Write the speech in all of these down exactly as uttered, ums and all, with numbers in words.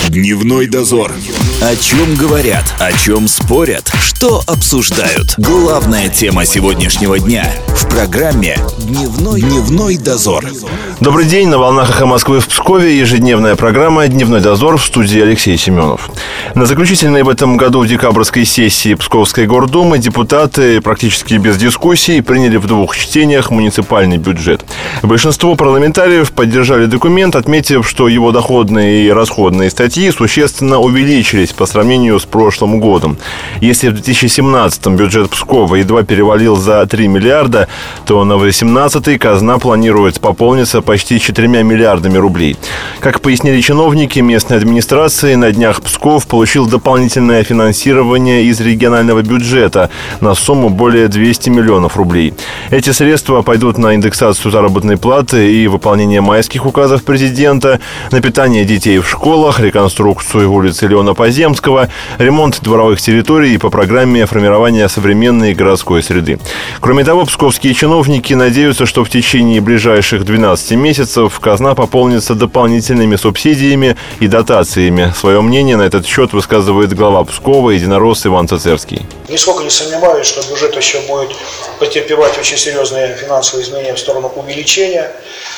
Дневной дозор. О чем говорят, о чем спорят, что обсуждают. Главная тема сегодняшнего дня в программе «Дневной, Дневной дозор». Добрый день, на волнах «Эхо Москвы» в Пскове ежедневная программа «Дневной дозор», в студии Алексей Семенов. На заключительной в этом году декабрьской сессии Псковской гордумы депутаты практически без дискуссий приняли в двух чтениях муниципальный бюджет. Большинство парламентариев поддержали документ, отметив, что его доходные и расходные статьи существенно увеличились по сравнению с прошлым годом. Если в две тысячи семнадцатом бюджет Пскова едва перевалил за три миллиарда, то на две тысячи восемнадцатый казна планирует пополниться почти четырьмя миллиардами рублей. Как пояснили чиновники местной администрации, на днях Псков получил дополнительное финансирование из регионального бюджета на сумму более двухсот миллионов рублей. Эти средства пойдут на индексацию заработной платы и выполнение майских указов президента, на питание детей в школах, реконструкцию улицы Леона Поземского, ремонт дворовых территорий по программе формирования современной городской среды. Кроме того, псковские чиновники надеются, что в течение ближайших двенадцати месяцев казна пополнится дополнительными субсидиями и дотациями. Свое мнение на этот счет высказывает глава Пскова, единорос Иван Цицерский. Нисколько не сомневаюсь, что бюджет еще будет претерпевать очень серьезные финансовые изменения в сторону увеличения.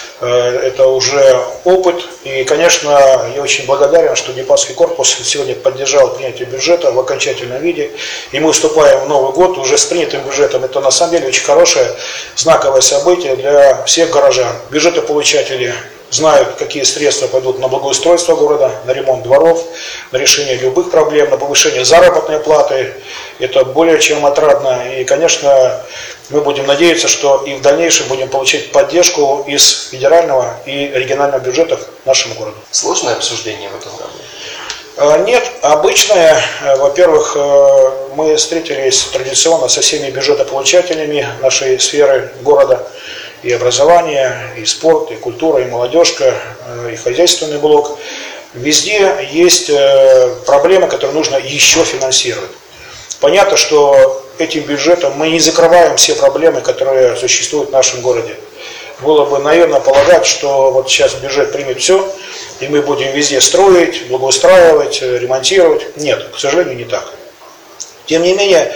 Это уже опыт. И, конечно, я очень благодарен, что депутатский корпус сегодня поддержал принятие бюджета в окончательном виде. И мы вступаем в Новый год уже с принятым бюджетом. Это на самом деле очень хорошее, знаковое событие для всех горожан. Бюджетополучатели знают, какие средства пойдут на благоустройство города, на ремонт дворов, на решение любых проблем, на повышение заработной платы. Это более чем отрадно. И, конечно, мы будем надеяться, что и в дальнейшем будем получать поддержку из федерального и регионального бюджетов нашему городу. Сложное обсуждение в этом году? Нет, обычное. Во-первых, мы встретились традиционно со всеми бюджетополучателями нашей сферы города. И образование, и спорт, и культура, и молодежка, и хозяйственный блок. Везде есть проблемы, которые нужно еще финансировать. Понятно, что этим бюджетом мы не закрываем все проблемы, которые существуют в нашем городе. Было бы, наверное, полагать, что вот сейчас бюджет примет все, и мы будем везде строить, благоустраивать, ремонтировать. Нет, к сожалению, не так. Тем не менее,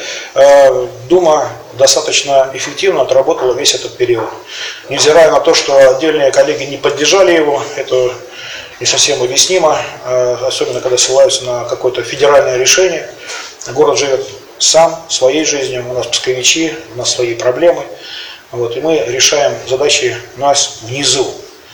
Дума достаточно эффективно отработала весь этот период. Невзирая на то, что отдельные коллеги не поддержали его, это не совсем объяснимо, особенно когда ссылаются на какое-то федеральное решение. Город живет сам, своей жизнью, у нас псковичи, у нас свои проблемы, вот, и мы решаем задачи у нас внизу.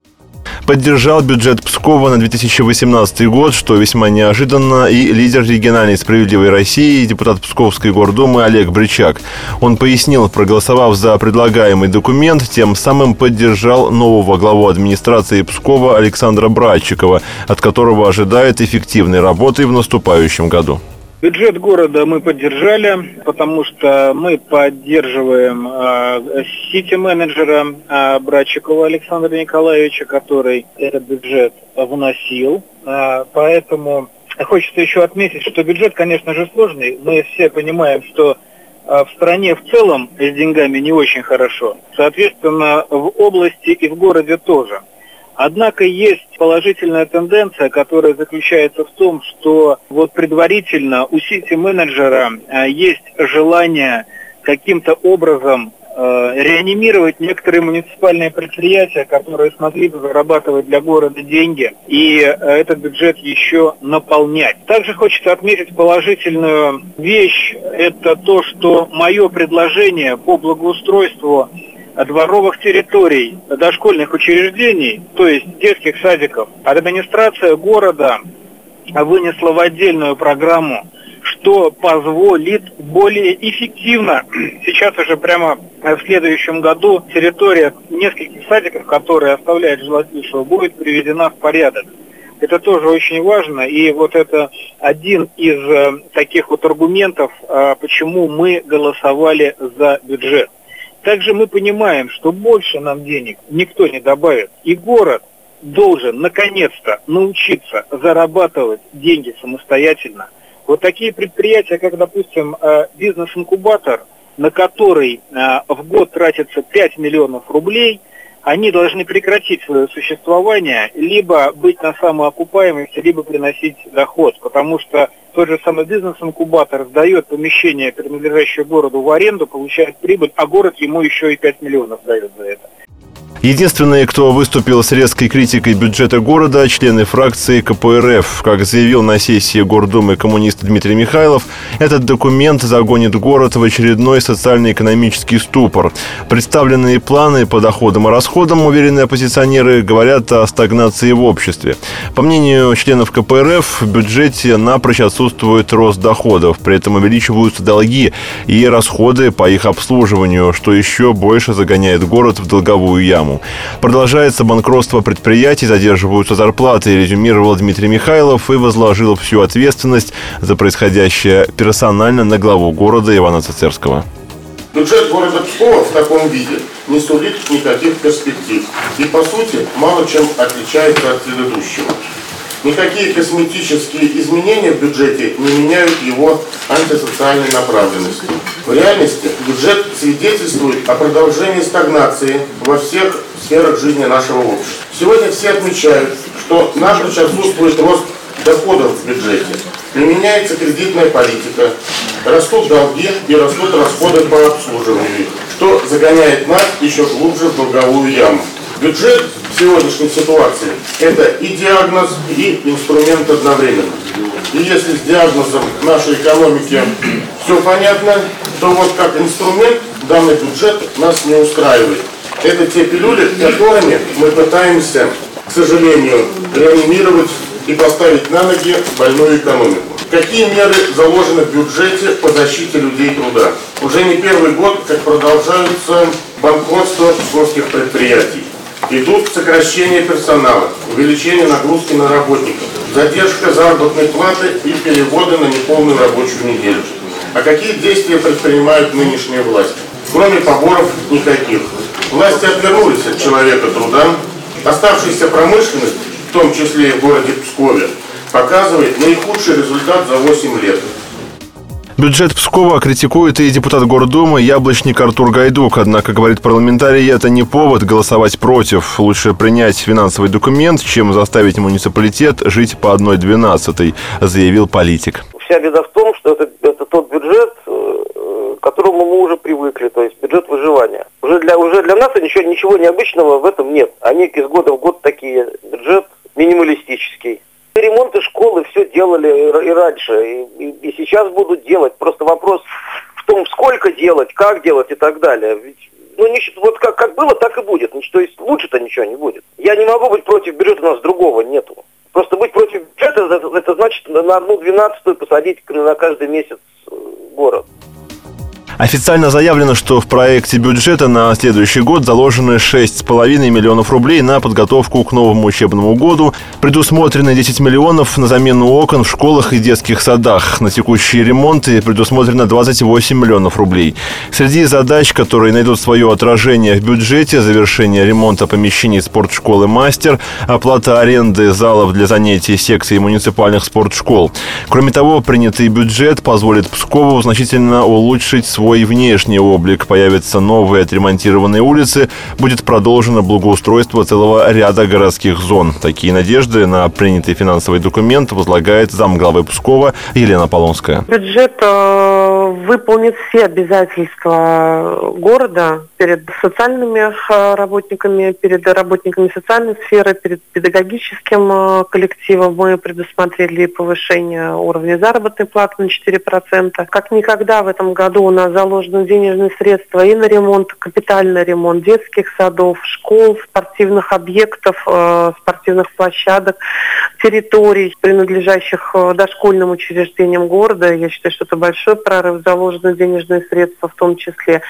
Поддержал бюджет Пскова на две тысячи восемнадцатый год, что весьма неожиданно, и лидер региональной «Справедливой России», депутат Псковской гордумы Олег Бричак. Он пояснил, проголосовав за предлагаемый документ, тем самым поддержал нового главу администрации Пскова Александра Братчикова, от которого ожидает эффективной работы в наступающем году. Бюджет города мы поддержали, потому что мы поддерживаем э, сити-менеджера э, Братчикова Александра Николаевича, который этот бюджет вносил. Э, поэтому хочется еще отметить, что бюджет, конечно же, сложный. Мы все понимаем, что э, в стране в целом с деньгами не очень хорошо. Соответственно, в области и в городе тоже. Однако есть положительная тенденция, которая заключается в том, что вот предварительно у сити-менеджера э, есть желание каким-то образом э, реанимировать некоторые муниципальные предприятия, которые смогли бы зарабатывать для города деньги, и э, этот бюджет еще наполнять. Также хочется отметить положительную вещь, это то, что мое предложение по благоустройству дворовых территорий дошкольных учреждений, то есть детских садиков, администрация города вынесла в отдельную программу, что позволит более эффективно, сейчас уже прямо в следующем году, территория нескольких садиков, которые оставляют желать лучшего, будет приведена в порядок. Это тоже очень важно, и вот это один из э, таких вот аргументов, э, почему мы голосовали за бюджет. Также мы понимаем, что больше нам денег никто не добавит. И город должен наконец-то научиться зарабатывать деньги самостоятельно. Вот такие предприятия, как, допустим, бизнес-инкубатор, на который в год тратится пять миллионов рублей, они должны прекратить свое существование, либо быть на самоокупаемости, либо приносить доход, потому что тот же самый бизнес-инкубатор сдает помещение, принадлежащее городу, в аренду, получает прибыль, а город ему еще и пять миллионов дает за это. Единственные, кто выступил с резкой критикой бюджета города, члены фракции ка пэ эр эф. Как заявил на сессии Гордумы коммунист Дмитрий Михайлов, этот документ загонит город в очередной социально-экономический ступор. Представленные планы по доходам и расходам, уверенные оппозиционеры, говорят о стагнации в обществе. По мнению членов ка пэ эр эф, в бюджете напрочь отсутствует рост доходов, при этом увеличиваются долги и расходы по их обслуживанию, что еще больше загоняет город в долговую яму. Продолжается банкротство предприятий, задерживаются зарплаты, резюмировал Дмитрий Михайлов и возложил всю ответственность за происходящее персонально на главу города Ивана Цицерского. Бюджет города Пскова в таком виде не сулит никаких перспектив и, по сути, мало чем отличается от предыдущего. Никакие косметические изменения в бюджете не меняют его антисоциальной направленности. В реальности бюджет свидетельствует о продолжении стагнации во всех сферах жизни нашего общества. Сегодня все отмечают, что напрочь отсутствует рост доходов в бюджете, не меняется кредитная политика, растут долги и растут расходы по обслуживанию, что загоняет нас еще глубже в долговую яму. Бюджет в сегодняшней ситуации – это и диагноз, и инструмент одновременно. И если с диагнозом нашей экономики все понятно, то вот как инструмент данный бюджет нас не устраивает. Это те пилюли, которыми мы пытаемся, к сожалению, реанимировать и поставить на ноги больную экономику. Какие меры заложены в бюджете по защите людей труда? Уже не первый год, как продолжаются банкротства псковских предприятий. Идут сокращения персонала, увеличение нагрузки на работников, задержка заработной платы и переводы на неполную рабочую неделю. А какие действия предпринимают нынешние власти? Кроме поборов никаких. Власти отвернулись от человека труда. Оставшаяся промышленность, в том числе и в городе Пскове, показывает наихудший результат за восемь лет. Бюджет Пскова критикует и депутат Гордумы Яблочник Артур Гайдук. Однако, говорит парламентарий, это не повод голосовать против. Лучше принять финансовый документ, чем заставить муниципалитет жить по одной двенадцатой, заявил политик. Вся беда в том, что это, это тот бюджет, к которому мы уже привыкли, то есть бюджет выживания. Уже для, уже для нас ничего, ничего необычного в этом нет. Они из года в год такие, бюджет минималистический. Ремонты школы все делали и раньше, и, и, и сейчас будут делать. Просто вопрос в том, сколько делать, как делать и так далее. Ведь, ну, не, вот как, как было, так и будет. То есть лучше-то ничего не будет. Я не могу быть против бюджета, у нас другого нету. Просто быть против бюджета, это, это значит на одну двенадцатую посадить на каждый месяц город. Официально заявлено, что в проекте бюджета на следующий год заложены шесть с половиной миллионов рублей на подготовку к новому учебному году. Предусмотрены десять миллионов на замену окон в школах и детских садах. На текущие ремонты предусмотрено двадцать восемь миллионов рублей. Среди задач, которые найдут свое отражение в бюджете, завершение ремонта помещений спортшколы «Мастер», оплата аренды залов для занятий секций муниципальных спортшкол. Кроме того, принятый бюджет позволит Пскову значительно улучшить свой и внешний облик. Появятся новые отремонтированные улицы, будет продолжено благоустройство целого ряда городских зон. Такие надежды на принятый финансовый документ возлагает замглавы Пскова Елена Полонская. Бюджет э, выполнит все обязательства города перед социальными э, работниками, перед работниками социальной сферы, перед педагогическим э, коллективом. Мы предусмотрели повышение уровня заработной платы на четыре процента. Как никогда в этом году у нас заложены денежные средства и на ремонт, капитальный ремонт детских садов, школ, спортивных объектов, э, спортивных площадок, территорий, принадлежащих э, дошкольным учреждениям города. Я считаю, что это большой прорыв, заложены денежные средства в том числе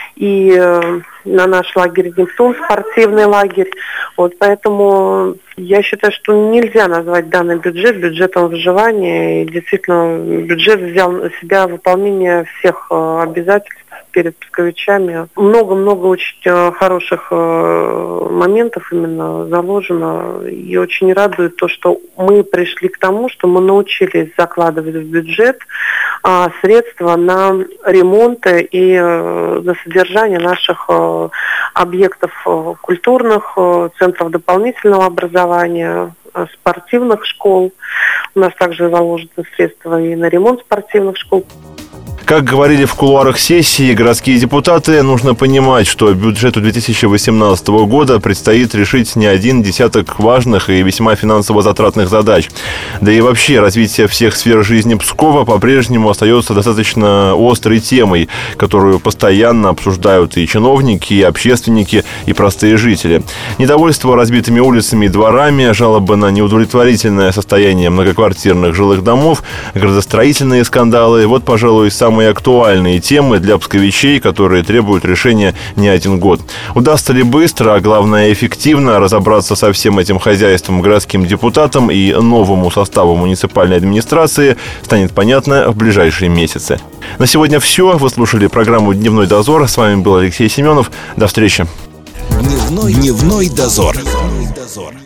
и э, на наш лагерь «Нептун», спортивный лагерь. Вот, поэтому я считаю, что нельзя назвать данный бюджет бюджетом выживания. И действительно, бюджет взял на себя выполнение всех э, обязательств перед псковичами. Много-много очень хороших моментов именно заложено. И очень радует то, что мы пришли к тому, что мы научились закладывать в бюджет средства на ремонты и на содержание наших объектов культурных, центров дополнительного образования, спортивных школ. У нас также заложены средства и на ремонт спортивных школ. Как говорили в кулуарах сессии городские депутаты, нужно понимать, что бюджету две тысячи восемнадцатого года предстоит решить не один десяток важных и весьма финансово затратных задач. Да и вообще развитие всех сфер жизни Пскова по-прежнему остается достаточно острой темой, которую постоянно обсуждают и чиновники, и общественники, и простые жители. Недовольство разбитыми улицами и дворами, жалобы на неудовлетворительное состояние многоквартирных жилых домов, градостроительные скандалы – вот, пожалуй, самые Самые актуальные темы для псковичей, которые требуют решения не один год. Удастся ли быстро, а главное эффективно разобраться со всем этим хозяйством городским депутатам и новому составу муниципальной администрации, станет понятно в ближайшие месяцы. На сегодня все. Вы слушали программу «Дневной дозор». С вами был Алексей Семенов. До встречи. Дневной, Дневной дозор. Дневной дозор.